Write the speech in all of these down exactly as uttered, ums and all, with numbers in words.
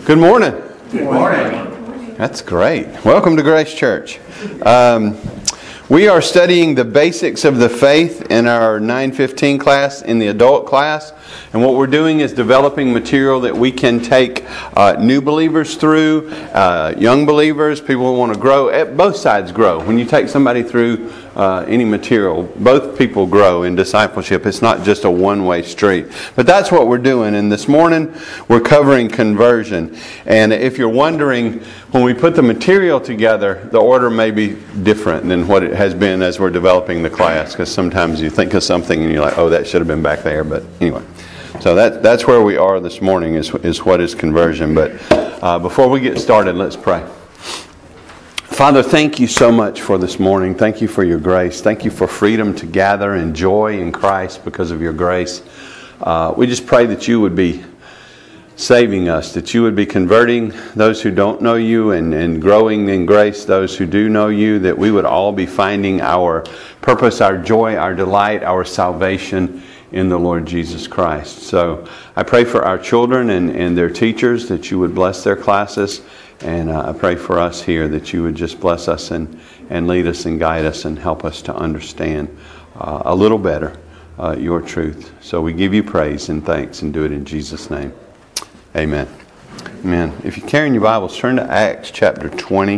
Good morning. Good morning. That's great. Welcome to Grace Church. Um, we are studying the basics of the faith in our nine fifteen class, in the adult class. And what we're doing is developing material that we can take uh, new believers through, uh, young believers, people who want to grow. Both sides grow. When you take somebody through uh, any material, both people grow in discipleship. It's not just a one-way street. But that's what we're doing. And this morning, we're covering conversion. And if you're wondering, when we put the material together, the order may be different than what it has been as we're developing the class. Because sometimes you think of something and you're like, oh, that should have been back there. But anyway. So that, that's where we are this morning, is, is what is conversion. But uh, before we get started, let's pray. Father, thank you so much for this morning. Thank you for your grace. Thank you for freedom to gather and joy in Christ because of your grace. Uh, we just pray that you would be saving us, that you would be converting those who don't know you and, and growing in grace those who do know you, that we would all be finding our purpose, our joy, our delight, our salvation in the Lord Jesus Christ. So I pray for our children and, and their teachers, that you would bless their classes. And uh, I pray for us here that you would just bless us and, and lead us and guide us and help us to understand uh, a little better uh, your truth. So we give you praise and thanks and do it in Jesus' name. Amen. Amen. If you're carrying your Bibles, turn to Acts chapter twenty.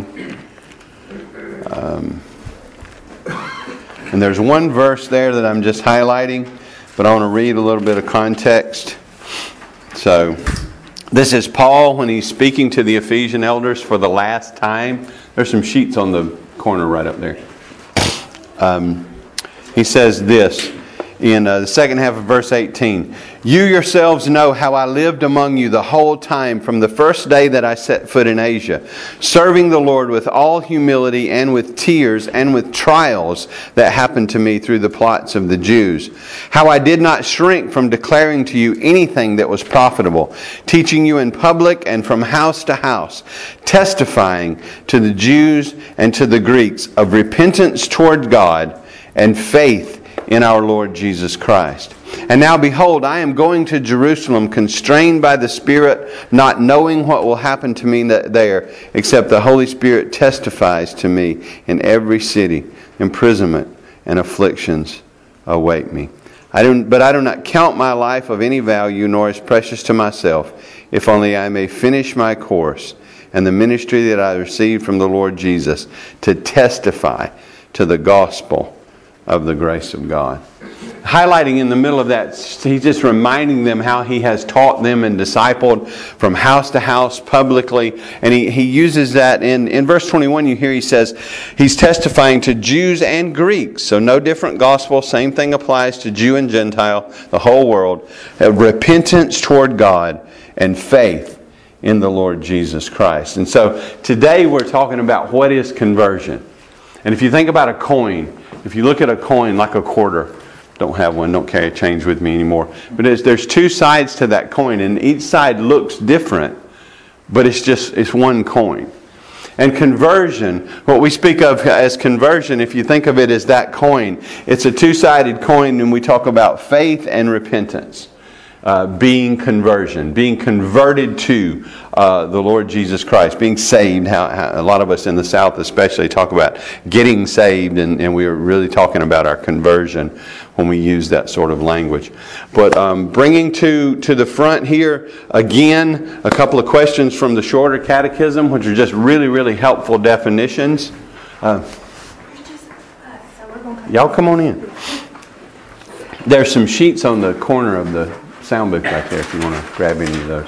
Um, and there's one verse there that I'm just highlighting, but I want to read a little bit of context. So, this is Paul when he's speaking to the Ephesian elders for the last time. There's some sheets on the corner right up there. Um, he says this in uh, the second half of verse eighteen. You yourselves know how I lived among you the whole time from the first day that I set foot in Asia, serving the Lord with all humility and with tears and with trials that happened to me through the plots of the Jews. How I did not shrink from declaring to you anything that was profitable, teaching you in public and from house to house, testifying to the Jews and to the Greeks of repentance toward God and faith in our Lord Jesus Christ. And now behold, I am going to Jerusalem, constrained by the Spirit, not knowing what will happen to me there, except the Holy Spirit testifies to me in every city. Imprisonment and afflictions await me. I do, but I do not count my life of any value, nor as precious to myself, if only I may finish my course and the ministry that I received from the Lord Jesus, to testify to the gospel of the grace of God. Highlighting in the middle of that, he's just reminding them how he has taught them and discipled from house to house publicly. And he, he uses that in, in verse twenty-one, you hear he says, he's testifying to Jews and Greeks. So no different gospel, same thing applies to Jew and Gentile, the whole world. Repentance toward God and faith in the Lord Jesus Christ. And so today we're talking about what is conversion. And if you think about a coin, if you look at a coin like a quarter, don't have one, don't carry a change with me anymore. But there's, there's two sides to that coin, and each side looks different, but it's just, it's one coin. And conversion, what we speak of as conversion, if you think of it as that coin, it's a two-sided coin, and we talk about faith and repentance. Uh, being conversion, being converted to uh, the Lord Jesus Christ, being saved. How, how, a lot of us in the South especially talk about getting saved, and, and we are really talking about our conversion when we use that sort of language. But um, bringing to, to the front here, again, a couple of questions from the shorter catechism, which are just really, really helpful definitions. Uh, y'all come on in. There's some sheets on the corner of the sound booth right there if you want to grab any of those.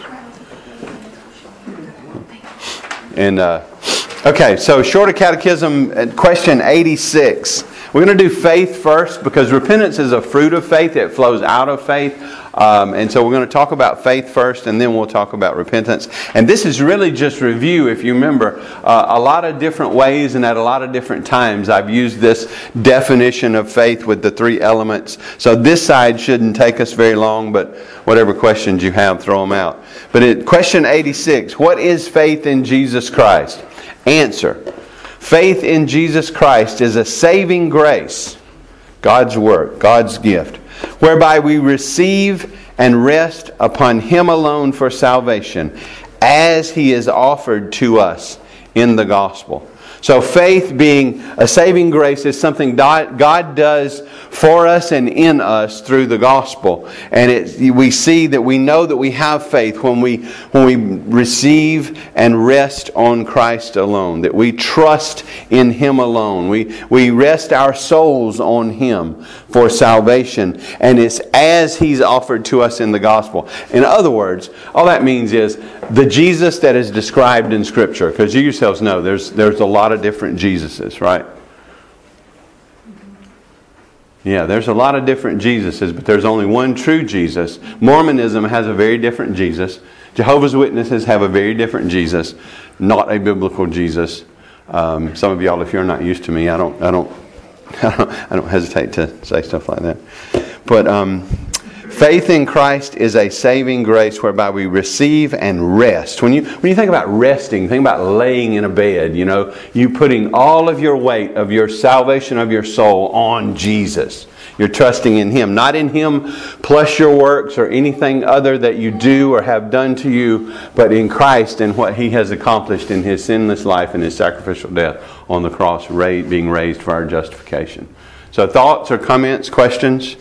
And uh, okay, so shorter catechism, question eighty-six. We're going to do faith first because repentance is a fruit of faith. It flows out of faith. Um, and so we're going to talk about faith first, and then we'll talk about repentance. And this is really just review. If you remember, uh, a lot of different ways and at a lot of different times I've used this definition of faith with the three elements. So this side shouldn't take us very long, but whatever questions you have, throw them out. But it, question eighty-six, what is faith in Jesus Christ? Answer. Faith in Jesus Christ is a saving grace, God's work, God's gift, whereby we receive and rest upon Him alone for salvation, as He is offered to us in the gospel. So faith being a saving grace is something God does for us and in us through the gospel. And it, we see that we know that we have faith when we, when we receive and rest on Christ alone. That we trust in Him alone. We, we rest our souls on Him for salvation. And it's as He's offered to us in the gospel. In other words, all that means is the Jesus that is described in Scripture. Because you yourselves know there's, there's a lot of different Jesuses, right? Yeah, there's a lot of different Jesuses, but there's only one true Jesus. Mormonism has a very different Jesus. Jehovah's Witnesses have a very different Jesus, not a biblical Jesus. Um, some of y'all, if you're not used to me, I don't, I don't, I don't, I don't hesitate to say stuff like that. But um, faith in Christ is a saving grace whereby we receive and rest. When you when you think about resting, think about laying in a bed, you know, you putting all of your weight of your salvation of your soul on Jesus. You're trusting in Him, not in Him plus your works or anything other that you do or have done to you, but in Christ and what He has accomplished in His sinless life and His sacrificial death on the cross, being raised for our justification. So thoughts or comments, questions?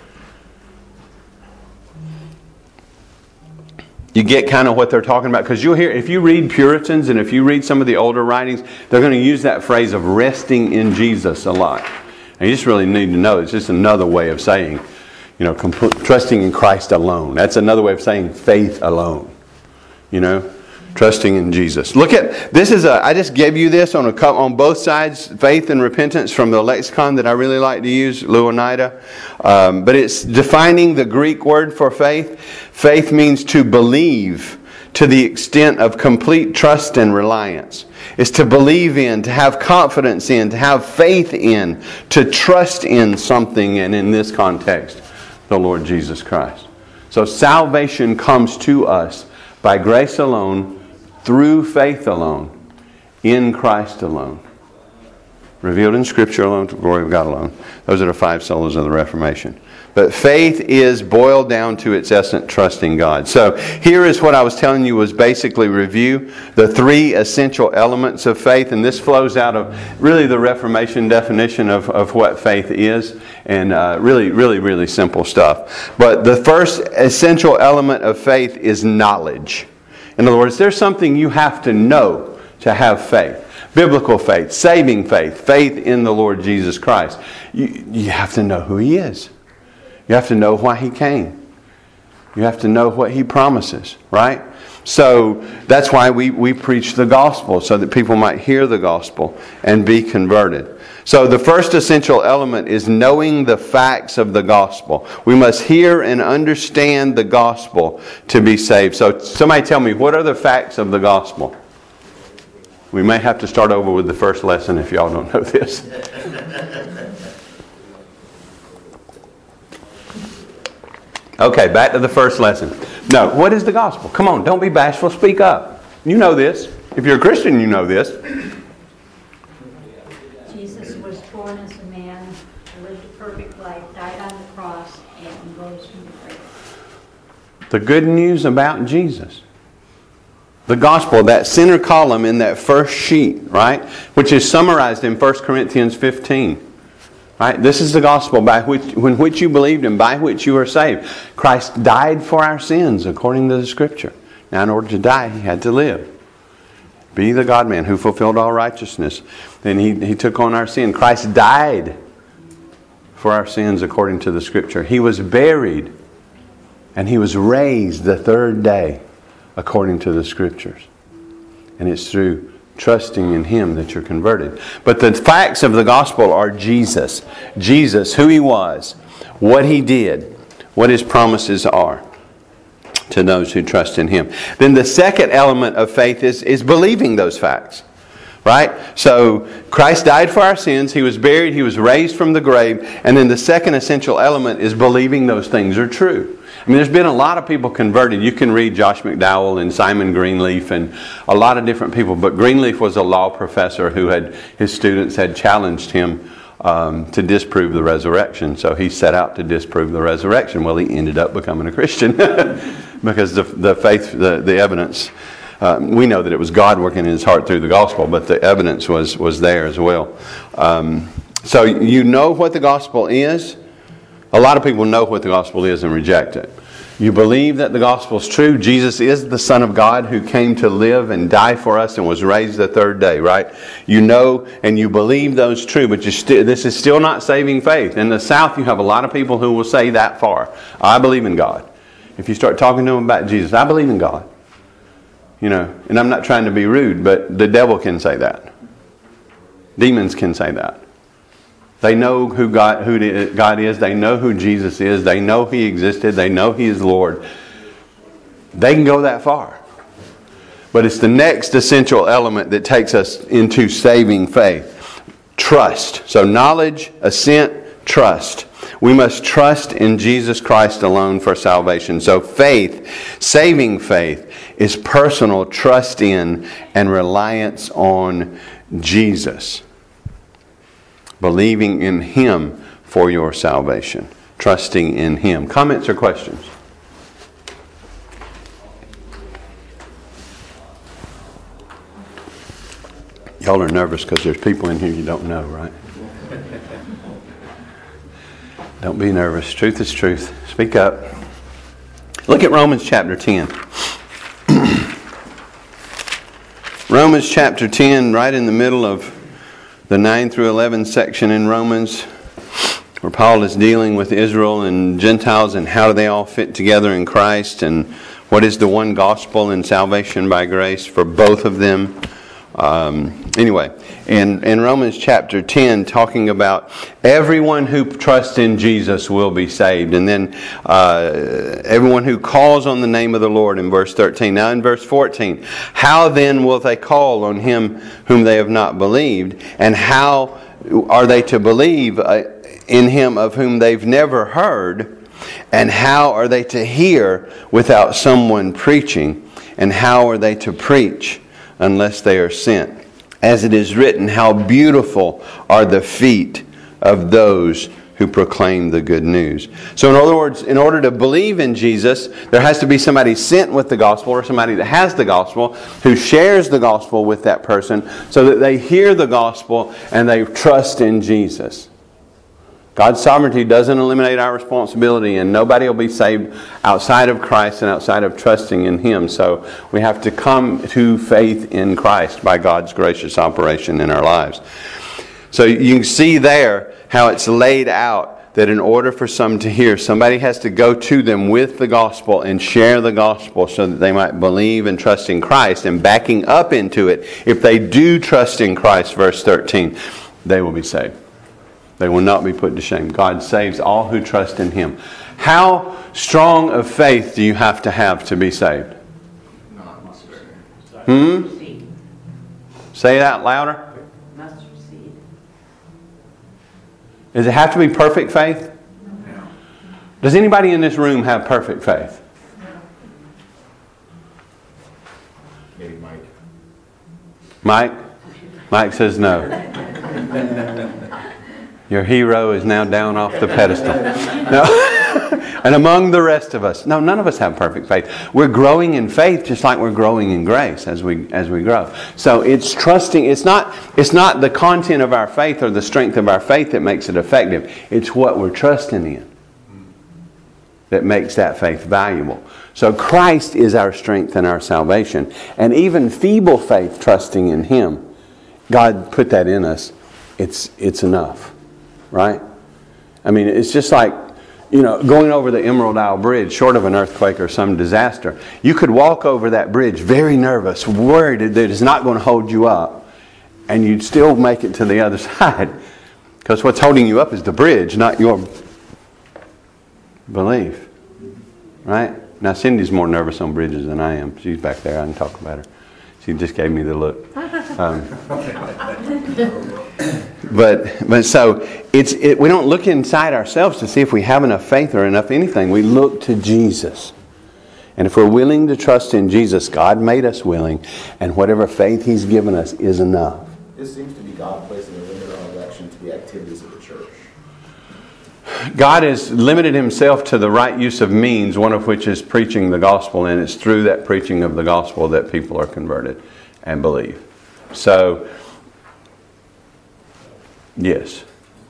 You get kind of what they're talking about. Because you'll hear, if you read Puritans and if you read some of the older writings, they're going to use that phrase of resting in Jesus a lot. And you just really need to know it's just another way of saying, you know, complete, trusting in Christ alone. That's another way of saying faith alone. You know, trusting in Jesus. Look at, this is a, I just gave you this on a on both sides, faith and repentance from the lexicon that I really like to use, Louw-Nida. Um, but it's defining the Greek word for faith. Faith means to believe to the extent of complete trust and reliance. It's to believe in, to have confidence in, to have faith in, to trust in something, and in this context, the Lord Jesus Christ. So salvation comes to us by grace alone, through faith alone, in Christ alone. Revealed in Scripture alone, to the glory of God alone. Those are the five solas of the Reformation. But faith is boiled down to its essence, trusting God. So here is what I was telling you was basically review the three essential elements of faith. And this flows out of really the Reformation definition of, of what faith is. And uh, really, really, really simple stuff. But the first essential element of faith is knowledge. In other words, there's something you have to know to have faith. Biblical faith, saving faith, faith in the Lord Jesus Christ. You, you have to know who He is. You have to know why He came. You have to know what He promises, right? So that's why we, we preach the gospel, so that people might hear the gospel and be converted. So the first essential element is knowing the facts of the gospel. We must hear and understand the gospel to be saved. So somebody tell me, what are the facts of the gospel? We may have to start over with the first lesson if y'all don't know this. Okay, back to the first lesson. No, what is the gospel? Come on, don't be bashful. Speak up. You know this. If you're a Christian, you know this. Jesus was born as a man, lived a perfect life, died on the cross, and rose from the grave. The good news about Jesus. The gospel, that center column in that first sheet, right? Which is summarized in First Corinthians fifteen. Right? This is the gospel by which, in which you believed and by which you are saved. Christ died for our sins according to the Scripture. Now in order to die, He had to live. Be the God-man who fulfilled all righteousness. Then he, he took on our sin. Christ died for our sins according to the Scripture. He was buried and He was raised the third day according to the Scriptures. And it's through trusting in Him that you're converted. But the facts of the gospel are Jesus. Jesus, who He was, what He did, what His promises are to those who trust in Him. Then the second element of faith is, is believing those facts. Right? So Christ died for our sins. He was buried. He was raised from the grave. And then the second essential element is believing those things are true. I mean, there's been a lot of people converted. You can read Josh McDowell and Simon Greenleaf and a lot of different people. But Greenleaf was a law professor who had, his students had challenged him um, to disprove the resurrection. So he set out to disprove the resurrection. Well, he ended up becoming a Christian because the, the faith, the, the evidence Um, we know that it was God working in his heart through the gospel, but the evidence was, was there as well. Um, so you know what the gospel is. A lot of people know what the gospel is and reject it. You believe that the gospel is true. Jesus is the Son of God who came to live and die for us and was raised the third day, right? You know and you believe those true, but you st- this is still not saving faith. In the South, you have a lot of people who will say that far. I believe in God. If you start talking to them about Jesus, I believe in God. You know, and I'm not trying to be rude, but the devil can say that. Demons can say that. They know who God, who God is. They know who Jesus is. They know He existed. They know He is Lord. They can go that far. But it's the next essential element that takes us into saving faith. Trust. So knowledge, assent, trust. We must trust in Jesus Christ alone for salvation. So faith, saving faith, is personal trust in and reliance on Jesus. Believing in Him for your salvation. Trusting in Him. Comments or questions? Y'all are nervous because there's people in here you don't know, right? Don't be nervous. Truth is truth. Speak up. Look at Romans chapter ten. Romans chapter ten, right in the middle of the nine through eleven section in Romans, where Paul is dealing with Israel and Gentiles and how do they all fit together in Christ and what is the one gospel and salvation by grace for both of them. Um, anyway, in, in Romans chapter ten, talking about everyone who trusts in Jesus will be saved. And then uh, everyone who calls on the name of the Lord in verse thirteen. Now in verse fourteen, how then will they call on Him whom they have not believed? And how are they to believe uh, in Him of whom they've never heard? And how are they to hear without someone preaching? And how are they to preach unless they are sent? As it is written, how beautiful are the feet of those who proclaim the good news. So in other words, in order to believe in Jesus, there has to be somebody sent with the gospel or somebody that has the gospel who shares the gospel with that person so that they hear the gospel and they trust in Jesus. God's sovereignty doesn't eliminate our responsibility, and nobody will be saved outside of Christ and outside of trusting in Him. So we have to come to faith in Christ by God's gracious operation in our lives. So you can see there how it's laid out that in order for some to hear, somebody has to go to them with the gospel and share the gospel so that they might believe and trust in Christ. And backing up into it, if they do trust in Christ, verse thirteen, they will be saved. They will not be put to shame. God saves all who trust in Him. How strong of faith do you have to have to be saved? Hmm? Say it out louder. Does it have to be perfect faith? Does anybody in this room have perfect faith? Maybe Mike. Mike? Mike says no. Your hero is now down off the pedestal. No. And among the rest of us, no, none of us have perfect faith. We're growing in faith just like we're growing in grace as we as we grow. So it's trusting. It's not it's not the content of our faith or the strength of our faith that makes it effective. It's what we're trusting in that makes that faith valuable. So Christ is our strength and our salvation. And even feeble faith trusting in Him, God put that in us. It's it's enough. Right? I mean, it's just like, you know, going over the Emerald Isle Bridge, short of an earthquake or some disaster. You could walk over that bridge very nervous, worried that it's not going to hold you up, and you'd still make it to the other side. Because what's holding you up is the bridge, not your belief. Right? Now, Cindy's more nervous on bridges than I am. She's back there. I can talk about her. She just gave me the look. Um, but but so it's it, we don't look inside ourselves to see if we have enough faith or enough anything. We look to Jesus. And if we're willing to trust in Jesus, God made us willing, and whatever faith He's given us is enough. This seems to be God placing a limit on election to the activities of the church. God has limited himself to the right use of means, one of which is preaching the gospel, and it's through that preaching of the gospel that people are converted and believe. So, yes.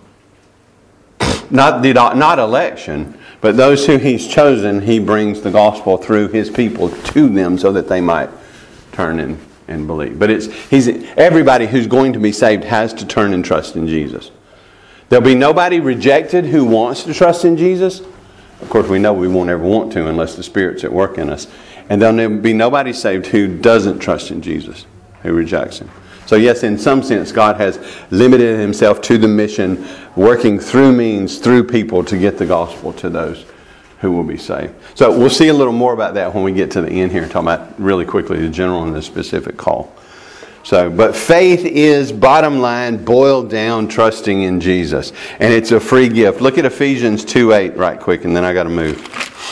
Not the not election, but those who he's chosen, he brings the gospel through his people to them so that they might turn and, and believe. But it's he's everybody who's going to be saved has to turn and trust in Jesus. There'll be nobody rejected who wants to trust in Jesus. Of course, we know we won't ever want to unless the Spirit's at work in us. And there'll be nobody saved who doesn't trust in Jesus, who rejects him. So yes, in some sense, God has limited himself to the mission, working through means, through people to get the gospel to those who will be saved. So we'll see a little more about that when we get to the end here, talking about really quickly the general and the specific call. So, but faith is, bottom line, boiled down, trusting in Jesus. And it's a free gift. Look at Ephesians two eight right quick, and then I got to move.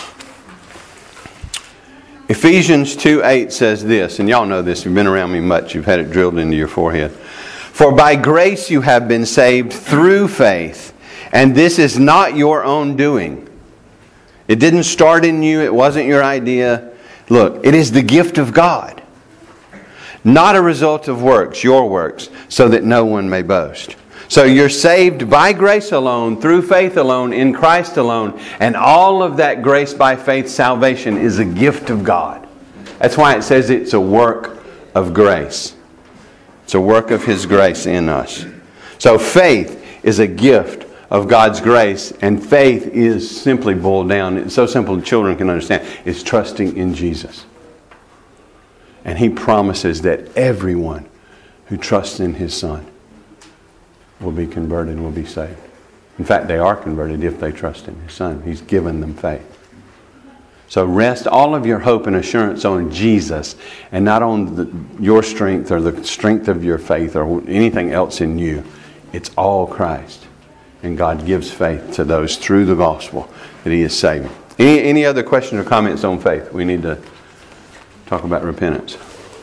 Ephesians two eight says this, and y'all know this, you've been around me much, you've had it drilled into your forehead. For by grace you have been saved through faith, and this is not your own doing. It didn't start in you, it wasn't your idea. Look, it is the gift of God. Not a result of works, your works, so that no one may boast. So you're saved by grace alone, through faith alone, in Christ alone. And all of that grace by faith salvation is a gift of God. That's why it says it's a work of grace. It's a work of His grace in us. So faith is a gift of God's grace. And faith is simply boiled down. It's so simple children can understand. It's trusting in Jesus. And He promises that everyone who trusts in His Son will be converted and will be saved. In fact, they are converted if they trust in His Son. He's given them faith. So rest all of your hope and assurance on Jesus and not on the, your strength or the strength of your faith or anything else in you. It's all Christ. And God gives faith to those through the gospel that He is saving. Any, any other questions or comments on faith? We need to talk about repentance.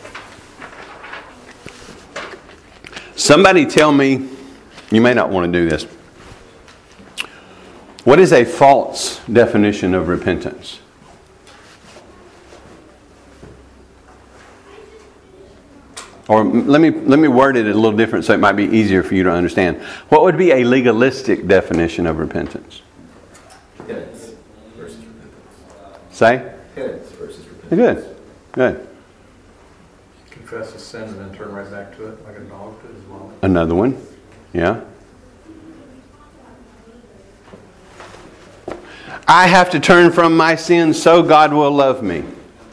Somebody tell me, you may not want to do this. What is a false definition of repentance? Or let me let me word it a little different so it might be easier for you to understand. What would be a legalistic definition of repentance? Penance versus repentance. Say? Penance versus repentance. Good. Good. Confess a sin and then turn right back to it like a dog does as well. Another one. Yeah. I have to turn from my sin so God will love me.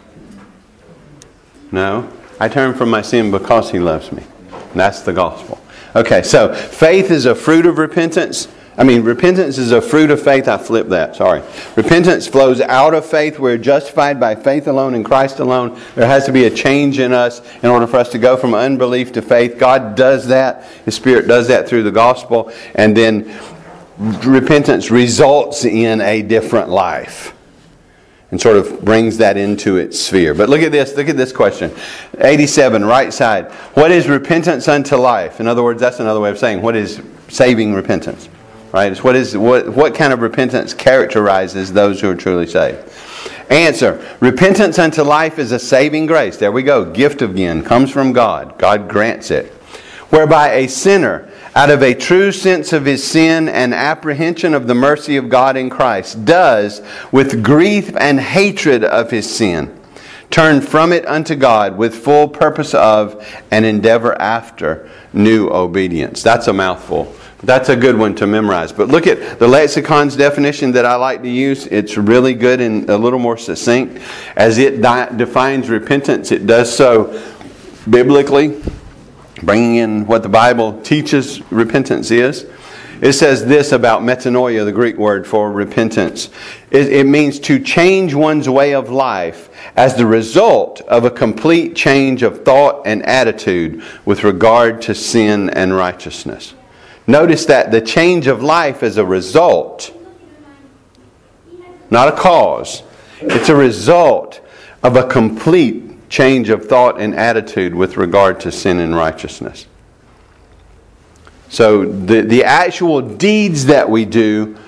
No. I turn from my sin because He loves me. That's the gospel. Okay, so faith is a fruit of repentance. I mean, repentance is a fruit of faith. I flipped that, sorry. Repentance flows out of faith. We're justified by faith alone in Christ alone. There has to be a change in us in order for us to go from unbelief to faith. God does that. His Spirit does that through the gospel. And then repentance results in a different life. And sort of brings that into its sphere. But look at this. Look at this question. eighty-seven, right side. What is repentance unto life? In other words, that's another way of saying what is saving repentance. Right? It's what is what what kind of repentance characterizes those who are truly saved? Answer. Repentance unto life is a saving grace. There we go. Gift again. Comes from God. God grants it. Whereby a sinner, out of a true sense of his sin and apprehension of the mercy of God in Christ, does, with grief and hatred of his sin, turn from it unto God with full purpose of and endeavor after new obedience. That's a mouthful. That's a good one to memorize. But look at the lexicon's definition that I like to use. It's really good and a little more succinct. As it di- defines repentance, it does so biblically, bringing in what the Bible teaches repentance is. It says this about metanoia, the Greek word for repentance. It, it means to change one's way of life as the result of a complete change of thought and attitude with regard to sin and righteousness. Notice that the change of life is a result, not a cause. It's a result of a complete change of thought and attitude with regard to sin and righteousness. So the, the actual deeds that we do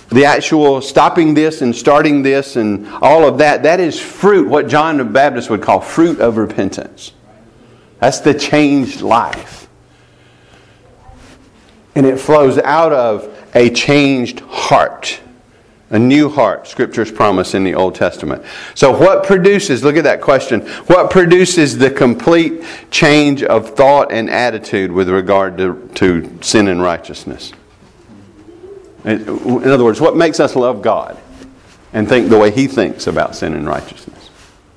the actual stopping this and starting this and all of that, that is fruit, what John the Baptist would call fruit of repentance. That's the changed life. And it flows out of a changed heart. A new heart, Scripture's promise in the Old Testament. So what produces, look at that question, what produces the complete change of thought and attitude with regard to, to sin and righteousness? In other words, what makes us love God and think the way He thinks about sin and righteousness?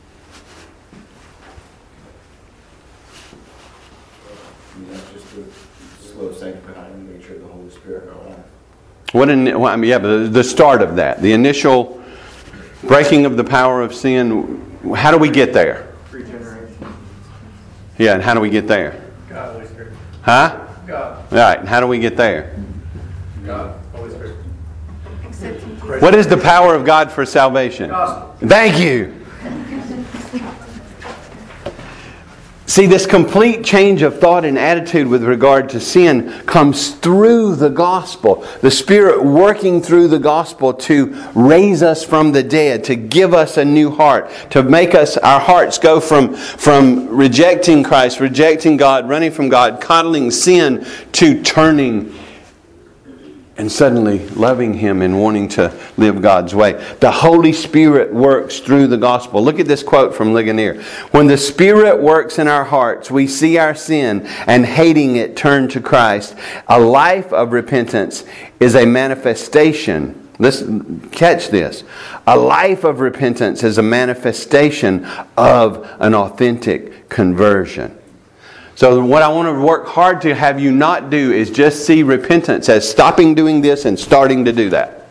I mean, that's just the slow sanctifying nature of the Holy Spirit in our life. What in, well, I mean, yeah, but the start of that, the initial breaking of the power of sin, how do we get there? Regeneration. Yeah, and how do we get there? God, Holy Spirit. Huh? God. Right, and how do we get there? God, Holy Spirit. What is the power of God for salvation? Gospel. Thank you. See, this complete change of thought and attitude with regard to sin comes through the gospel. The Spirit working through the gospel to raise us from the dead, to give us a new heart, to make us, our hearts go from, from rejecting Christ, rejecting God, running from God, coddling sin, to turning and suddenly loving Him and wanting to live God's way. The Holy Spirit works through the gospel. Look at this quote from Ligonier. When the Spirit works in our hearts, we see our sin and hating it turn to Christ. A life of repentance is a manifestation. Listen, catch this. A life of repentance is a manifestation of an authentic conversion. So what I want to work hard to have you not do is just see repentance as stopping doing this and starting to do that.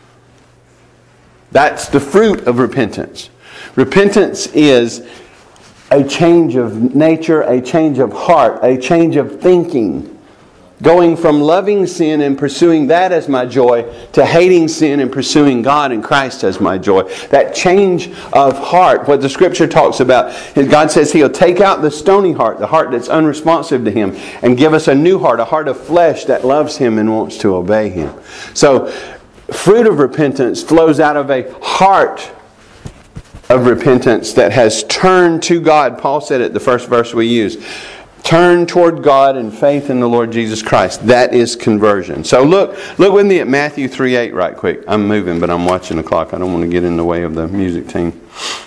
That's the fruit of repentance. Repentance is a change of nature, a change of heart, a change of thinking. Going from loving sin and pursuing that as my joy to hating sin and pursuing God and Christ as my joy. That change of heart, what the Scripture talks about. God says He'll take out the stony heart, the heart that's unresponsive to Him, and give us a new heart, a heart of flesh that loves Him and wants to obey Him. So, fruit of repentance flows out of a heart of repentance that has turned to God. Paul said it, the first verse we used. Turn toward God and faith in the Lord Jesus Christ. That is conversion. So look, look with me at Matthew three eight right quick. I'm moving, but I'm watching the clock. I don't want to get in the way of the music team.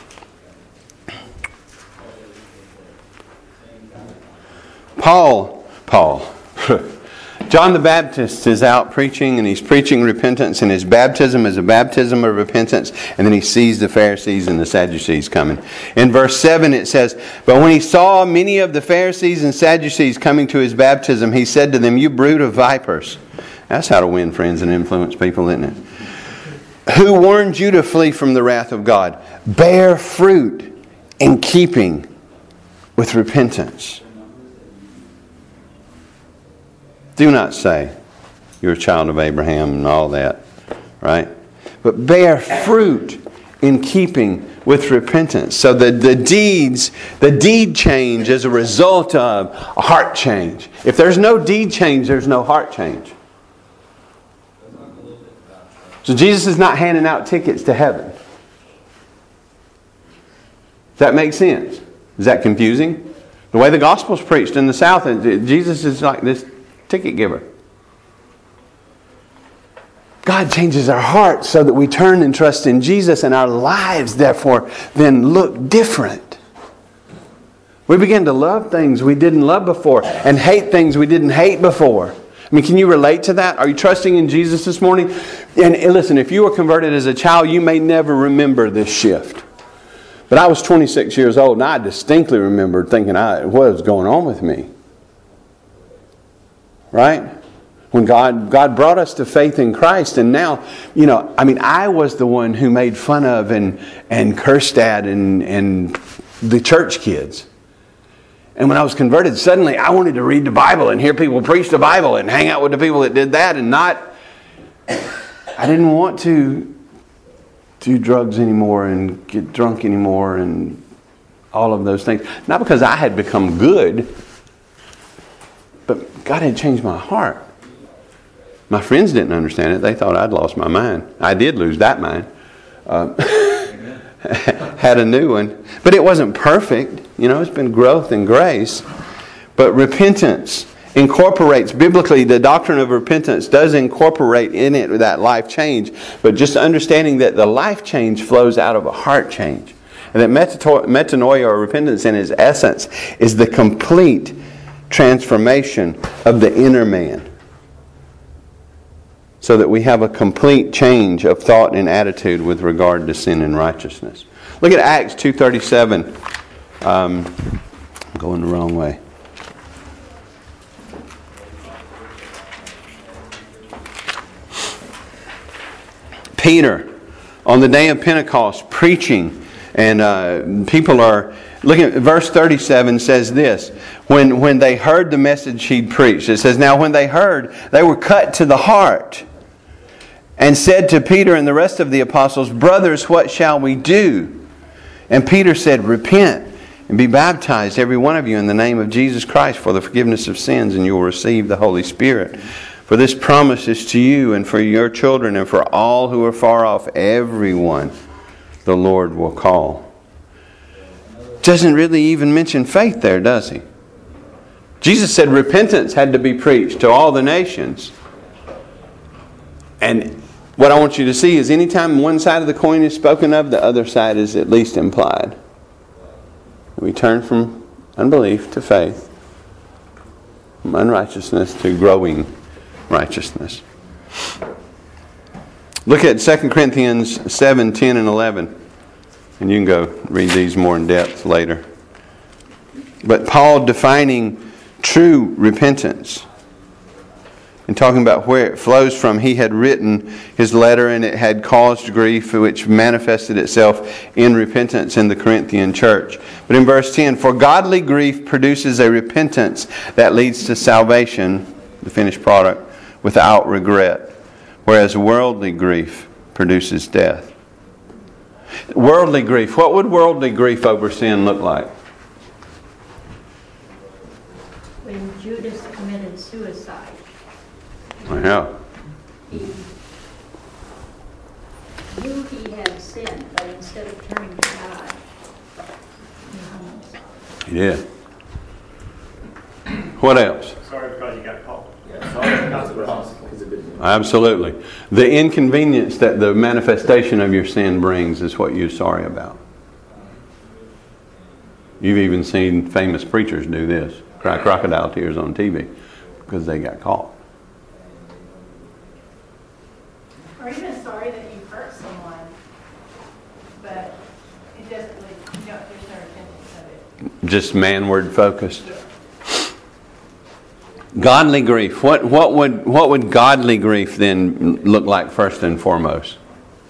Paul, Paul, John the Baptist is out preaching, and he's preaching repentance, and his baptism is a baptism of repentance, and then he sees the Pharisees and the Sadducees coming. In verse seven it says, "But when he saw many of the Pharisees and Sadducees coming to his baptism, he said to them, 'You brood of vipers.'" That's how to win friends and influence people, isn't it? "Who warned you to flee from the wrath of God? Bear fruit in keeping with repentance." Do not say you're a child of Abraham and all that, right? But bear fruit in keeping with repentance. So the, the deeds, the deed change is a result of a heart change. If there's no deed change, there's no heart change. So Jesus is not handing out tickets to heaven. Does that make sense? Is that confusing? The way the gospel's preached in the South, Jesus is like this ticket giver. God changes our hearts so that we turn and trust in Jesus, and our lives, therefore, then look different. We begin to love things we didn't love before and hate things we didn't hate before. I mean, can you relate to that? Are you trusting in Jesus this morning? And listen, if you were converted as a child, you may never remember this shift. But I was twenty-six years old, and I distinctly remembered thinking, I, what is going on with me? Right? When God God brought us to faith in Christ, and now, you know, I mean, I was the one who made fun of and and cursed at and and the church kids. And when I was converted, suddenly I wanted to read the Bible and hear people preach the Bible and hang out with the people that did that, and not, I didn't want to do drugs anymore and get drunk anymore and all of those things. Not because I had become good, but God had changed my heart. My friends didn't understand it. They thought I'd lost my mind. I did lose that mind. Uh, had a new one. But it wasn't perfect. You know, it's been growth and grace. But repentance incorporates, biblically, the doctrine of repentance does incorporate in it that life change. But just understanding that the life change flows out of a heart change. And that metanoia, or repentance in its essence, is the complete transformation of the inner man. So that we have a complete change of thought and attitude with regard to sin and righteousness. Look at Acts two thirty-seven. Um, I'm going the wrong way. Peter, on the day of Pentecost, preaching, and uh, people are looking at verse thirty-seven says this, when, when they heard the message he'd preached, it says, now when they heard, they were cut to the heart and said to Peter and the rest of the apostles, brothers, what shall we do? And Peter said, repent and be baptized, every one of you, in the name of Jesus Christ for the forgiveness of sins, and you will receive the Holy Spirit. For this promise is to you and for your children and for all who are far off, everyone the Lord will call. Doesn't really even mention faith there, does he? Jesus said repentance had to be preached to all the nations. And what I want you to see is anytime one side of the coin is spoken of, the other side is at least implied. We turn from unbelief to faith, from unrighteousness to growing righteousness. Look at Second Corinthians seven, ten, and eleven. And you can go read these more in depth later. But Paul defining true repentance and talking about where it flows from. He had written his letter and it had caused grief, which manifested itself in repentance in the Corinthian church. But in verse ten, for godly grief produces a repentance that leads to salvation, the finished product, without regret, whereas worldly grief produces death. Worldly grief. What would worldly grief over sin look like? When Judas committed suicide, Yeah. he knew he had sinned, but instead of turning to God, he hung himself. He did. What else? Sorry because you got caught. Yeah, sorry, consequences. Because of it. Absolutely. The inconvenience that the manifestation of your sin brings is what you're sorry about. You've even seen famous preachers do this. Cry crocodile tears on T V because they got caught. Or even sorry that you hurt someone, but it doesn't really, you don't, there's no repentance of it. Just manward focused. Godly grief. What what would what would godly grief then look like first and foremost?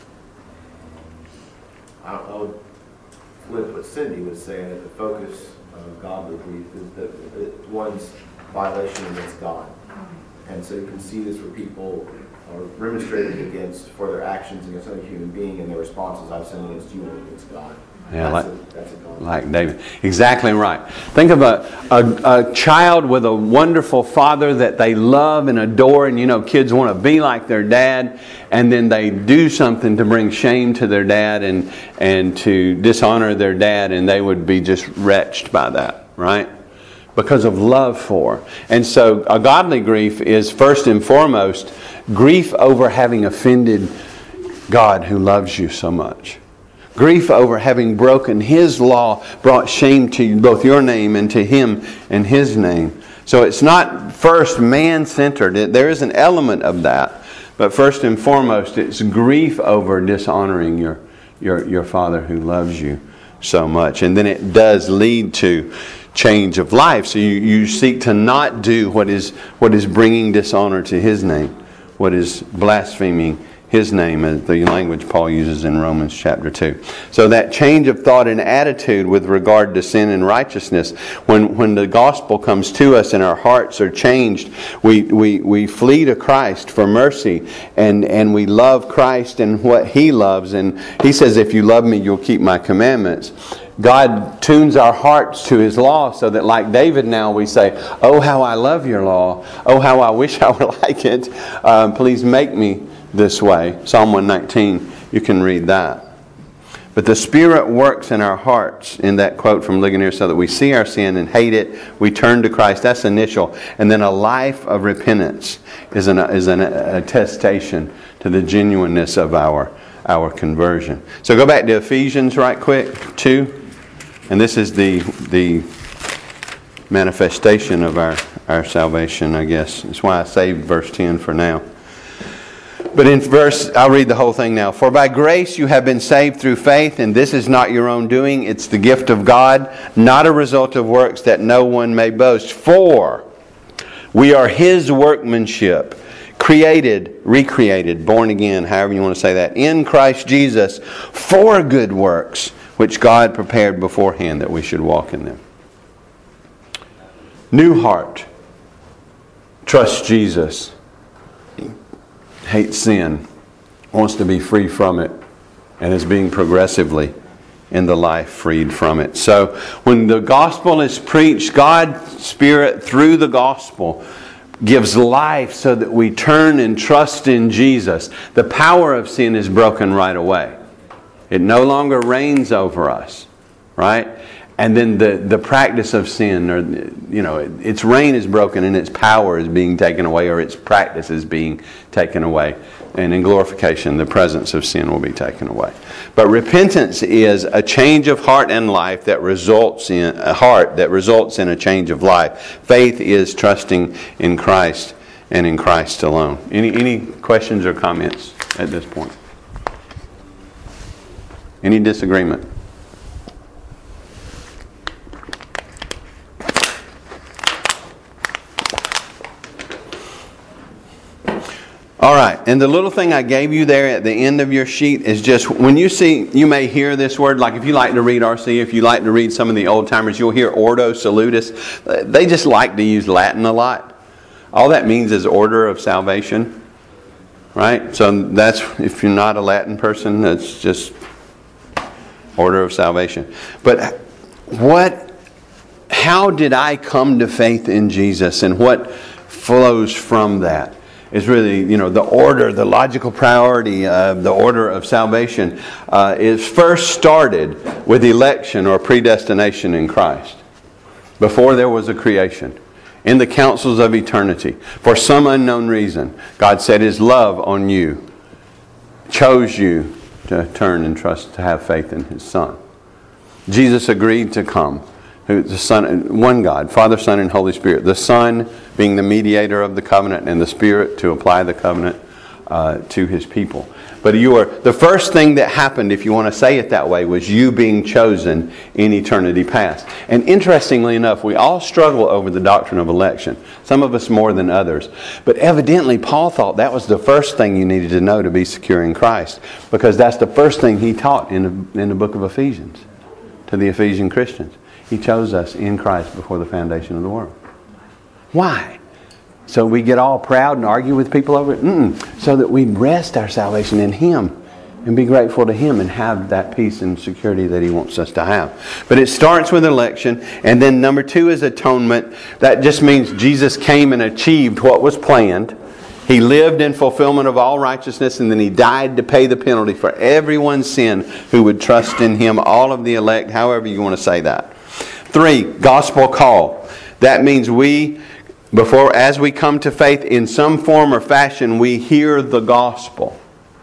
I, I would flip what Cindy was saying, that the focus of godly grief is that that one's violation against God. And so you can see this where people are remonstrated against for their actions against another human being, and their response is, I've sinned against you and against God. Yeah, that's like, a, that's a God. like David. Exactly right. Think of a, a, a child with a wonderful father that they love and adore, and you know, kids want to be like their dad, and then they do something to bring shame to their dad and, and to dishonor their dad, and they would be just wretched by that, right? Because of love for. And so a godly grief is first and foremost grief over having offended God who loves you so much. Grief over having broken His law brought shame to both your name and to Him and His name. So it's not first man-centered. There is an element of that. But first and foremost, it's grief over dishonoring your, your, your Father who loves you so much. And then it does lead to change of life. So you, you seek to not do what is what is bringing dishonor to His name, what is blaspheming His name, as the language Paul uses in Romans chapter two. So that change of thought and attitude with regard to sin and righteousness, when, when the gospel comes to us and our hearts are changed, we, we, we flee to Christ for mercy, and, and we love Christ and what He loves. And He says, if you love me, you'll keep my commandments. God tunes our hearts to His law so that, like David now, we say, "Oh, how I love your law. Oh, how I wish I were like it. Um, please make me this way." Psalm one nineteen, you can read that. But the Spirit works in our hearts, in that quote from Ligonier, so that we see our sin and hate it. We turn to Christ. That's initial. And then a life of repentance is an, is an attestation to the genuineness of our, our conversion. So go back to Ephesians right quick, two. And this is the, the manifestation of our, our salvation, I guess. That's why I saved verse ten for now. But in verse, I'll read the whole thing now. "For by grace you have been saved through faith, and this is not your own doing. It's the gift of God, not a result of works, that no one may boast. For we are His workmanship, created, recreated, born again," however you want to say that, "in Christ Jesus for good works, which God prepared beforehand that we should walk in them." New heart. Trust Jesus. Hates sin, wants to be free from it, and is being progressively in the life freed from it. So when the gospel is preached, God's Spirit through the gospel gives life so that we turn and trust in Jesus. The power of sin is broken right away. It no longer reigns over us, right? And then the, the practice of sin, or you know, its reign is broken and its power is being taken away, or its practice is being taken away. And in glorification, the presence of sin will be taken away. But repentance is a change of heart and life that results in a heart that results in a change of life. Faith is trusting in Christ and in Christ alone. Any any questions or comments at this point? Any disagreement? All right, and the little thing I gave you there at the end of your sheet is just, when you see, you may hear this word, like if you like to read R C, if you like to read some of the old timers, you'll hear Ordo Salutis. They just like to use Latin a lot. All that means is order of salvation, right? So that's, if you're not a Latin person, that's just order of salvation. But what, how did I come to faith in Jesus, and what flows from that? Is really, you know, the order, the logical priority of the order of salvation uh, is first started with election or predestination in Christ. Before there was a creation. In the councils of eternity. For some unknown reason, God set His love on you. Chose you to turn and trust, to have faith in His Son. Jesus agreed to come. Who the Son, one God, Father, Son, and Holy Spirit. The Son being the mediator of the covenant, and the Spirit to apply the covenant uh, to His people. But you are, the first thing that happened, if you want to say it that way, was you being chosen in eternity past. And interestingly enough, we all struggle over the doctrine of election. Some of us more than others. But evidently, Paul thought that was the first thing you needed to know to be secure in Christ, because that's the first thing he taught in the, in the book of Ephesians to the Ephesian Christians. He chose us in Christ before the foundation of the world. Why? So we get all proud and argue with people over it? Mm-mm. So that we rest our salvation in Him and be grateful to Him and have that peace and security that He wants us to have. But it starts with election, and then number two is atonement. That just means Jesus came and achieved what was planned. He lived in fulfillment of all righteousness, and then He died to pay the penalty for everyone's sin who would trust in Him, all of the elect, however you want to say that. Three, gospel call. That means we, before, as we come to faith in some form or fashion, we hear the gospel.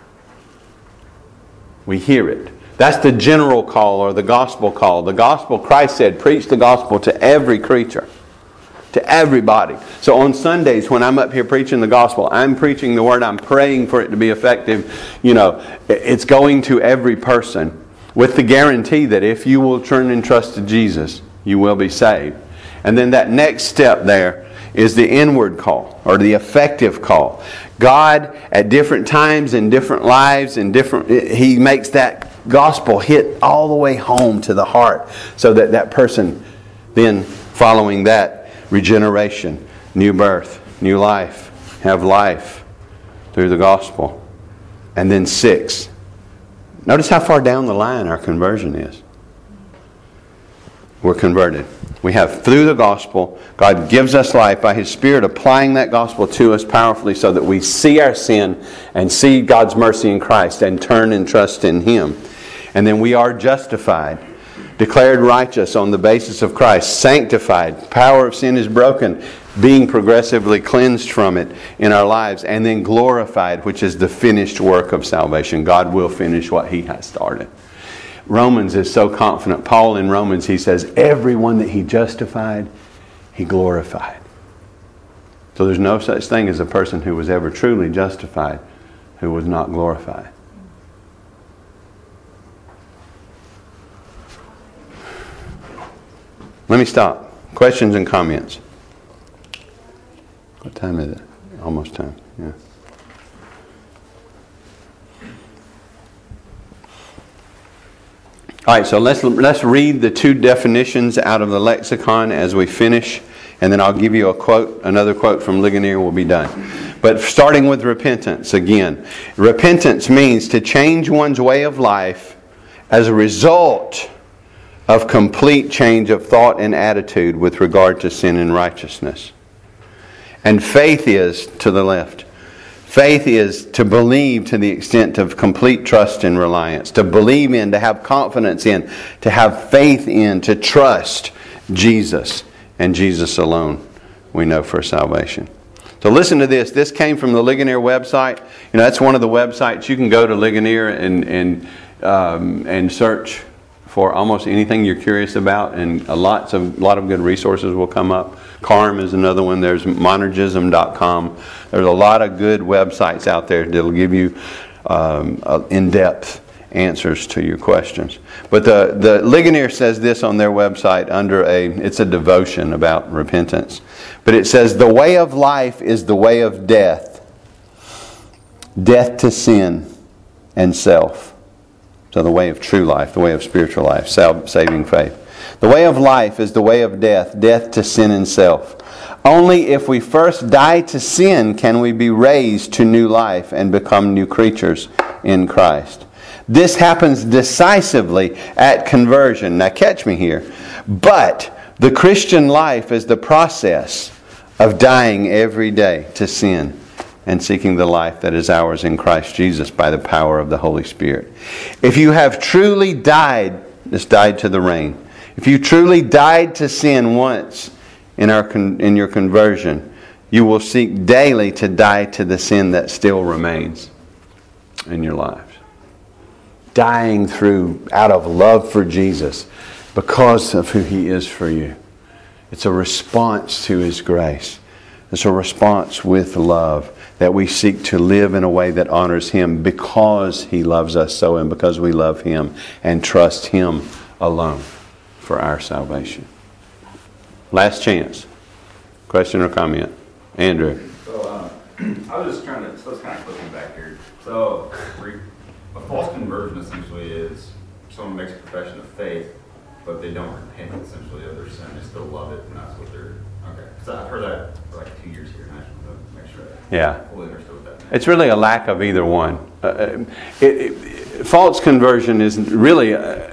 We hear it. That's the general call, or the gospel call. The gospel, Christ said, preach the gospel to every creature. To everybody. So on Sundays when I'm up here preaching the gospel, I'm preaching the word, I'm praying for it to be effective. You know, it's going to every person with the guarantee that if you will turn and trust to Jesus, you will be saved. And then that next step there is the inward call, or the effective call. God, at different times in different lives, in different, He makes that gospel hit all the way home to the heart, so that that person then, following that, regeneration, new birth, new life, have life through the gospel. And then six. Notice how far down the line our conversion is. we're converted. We have, through the gospel, God gives us life by His Spirit, applying that gospel to us powerfully so that we see our sin and see God's mercy in Christ and turn and trust in Him. And then we are justified, declared righteous on the basis of Christ, sanctified, power of sin is broken, being progressively cleansed from it in our lives, and then glorified, which is the finished work of salvation. God will finish what He has started. Romans is so confident. Paul in Romans, he says, everyone that He justified, He glorified. So there's no such thing as a person who was ever truly justified who was not glorified. Let me stop. Questions and comments? What time is it? Almost time. Yeah. All right, so let's let's read the two definitions out of the lexicon as we finish, and then I'll give you a quote, another quote from Ligonier, we'll be done. But starting with repentance again. Repentance means to change one's way of life as a result of complete change of thought and attitude with regard to sin and righteousness. And faith is to the left. Faith is to believe to the extent of complete trust and reliance. To believe in, to have confidence in, to have faith in, to trust Jesus and Jesus alone, we know, for salvation. So listen to this. This came from the Ligonier website. You know, that's one of the websites. You can go to Ligonier and, and, um, and search for almost anything you're curious about, and a lots of lot of good resources will come up. Carm is another one. There's monergism dot com. There's a lot of good websites out there that'll give you um, in-depth answers to your questions. But the the Ligonier says this on their website under a it's a devotion about repentance. But it says the way of life is the way of death, death to sin and self. So the way of true life, the way of spiritual life, saving faith. The way of life is the way of death, death to sin and self. Only if we first die to sin can we be raised to new life and become new creatures in Christ. This happens decisively at conversion. Now catch me here. But the Christian life is the process of dying every day to sin and seeking the life that is ours in Christ Jesus by the power of the Holy Spirit. If you have truly died, this died to the rain. If you truly died to sin once in our in your conversion, you will seek daily to die to the sin that still remains in your lives. Dying through out of love for Jesus because of who He is for you. It's a response to His grace. It's a response with love that we seek to live in a way that honors Him because He loves us so and because we love Him and trust Him alone for our salvation. Last chance. Question or comment? Andrew. So uh, I was just trying to, so it's kind of clicking back here. So re, a false conversion essentially is someone makes a profession of faith, but they don't repent essentially of their sin. They still love it, and that's what they're, okay. So I've heard that for like two years here, and I just want to make sure I Yeah. fully understood what that meant. It's really a lack of either one. Uh, it, it, false conversion is really a,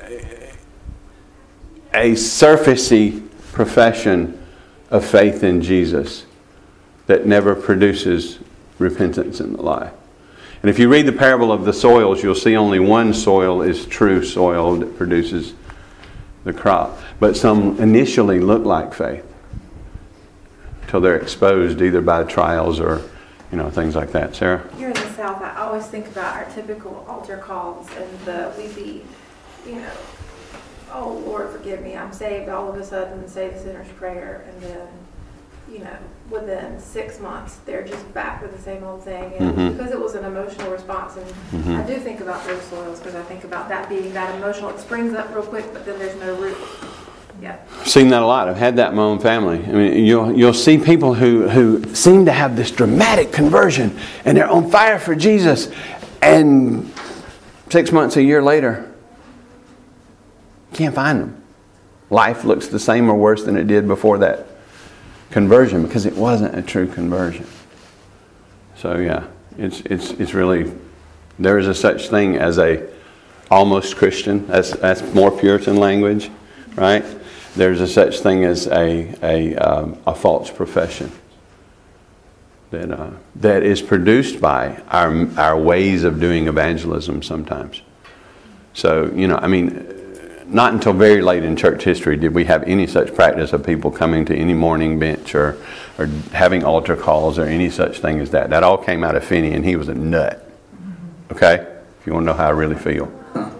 a surfacey profession of faith in Jesus that never produces repentance in the life. And if you read the parable of the soils, you'll see only one soil is true soil that produces the crop. But some initially look like faith until they're exposed either by trials or, you know, things like that. Sarah? Here in the South, I always think about our typical altar calls and the we be, you know, oh Lord, forgive me, I'm saved. All of a sudden, say the sinner's prayer, and then, you know, within six months, they're just back with the same old thing. And Mm-hmm. because it was an emotional response, and Mm-hmm. I do think about those soils because I think about that being that emotional. It springs up real quick, but then there's no root. Yeah. I've seen that a lot. I've had that in my own family. I mean, you'll you'll see people who, who seem to have this dramatic conversion and they're on fire for Jesus, and six months, a year later, can't find them. Life looks the same or worse than it did before that conversion because it wasn't a true conversion. So yeah, it's it's it's really, there is a such thing as a almost Christian. That's that's more Puritan language, right? there's a such thing as a a, um, a false profession that uh, that is produced by our our ways of doing evangelism sometimes. So, you know, I mean, not until very late in church history did we have any such practice of people coming to any morning bench or or having altar calls or any such thing as that. That all came out of Finney, and he was a nut. Okay? If you want to know how I really feel.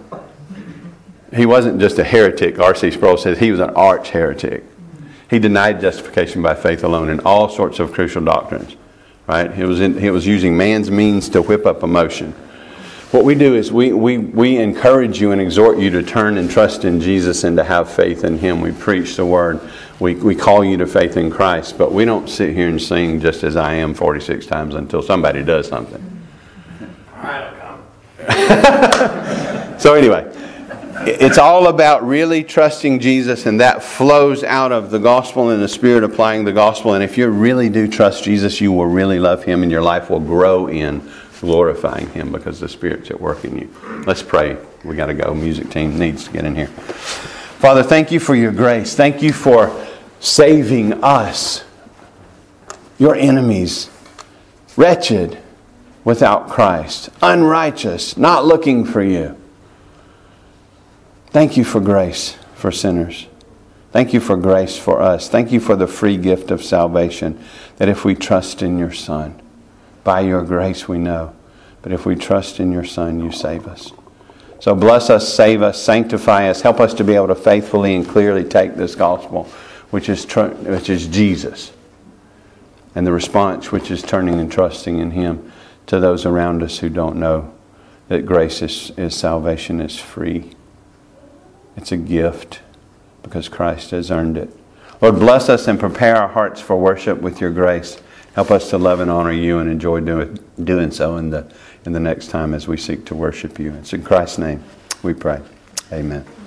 He wasn't just a heretic. R C Sproul says he was an arch heretic. He denied justification by faith alone in all sorts of crucial doctrines. Right? He was in, he was using man's means to whip up emotion. What we do is we, we, we encourage you and exhort you to turn and trust in Jesus and to have faith in Him. We preach the Word. We, we call you to faith in Christ. But we don't sit here and sing just as I am forty-six times until somebody does something. All right, I'll come. So anyway, it's all about really trusting Jesus, and that flows out of the gospel and the Spirit applying the gospel. And if you really do trust Jesus, you will really love Him, and your life will grow in glorifying Him because the Spirit's at work in you. Let's pray. We got to go. Music team needs to get in here. Father, thank you for your grace. Thank you for saving us, your enemies, wretched, without Christ, unrighteous, not looking for you. Thank you for grace for sinners. Thank you for grace for us. Thank you for the free gift of salvation, that if we trust in your Son, by your grace we know, but if we trust in your Son, you save us. So bless us, save us, sanctify us, help us to be able to faithfully and clearly take this gospel, which is tr- which is Jesus, and the response, which is turning and trusting in Him, to those around us who don't know that grace is, is salvation is free. It's a gift because Christ has earned it. Lord, bless us and prepare our hearts for worship with your grace. Help us to love and honor you and enjoy doing, doing so in the, in the next time as we seek to worship you. It's in Christ's name we pray. Amen.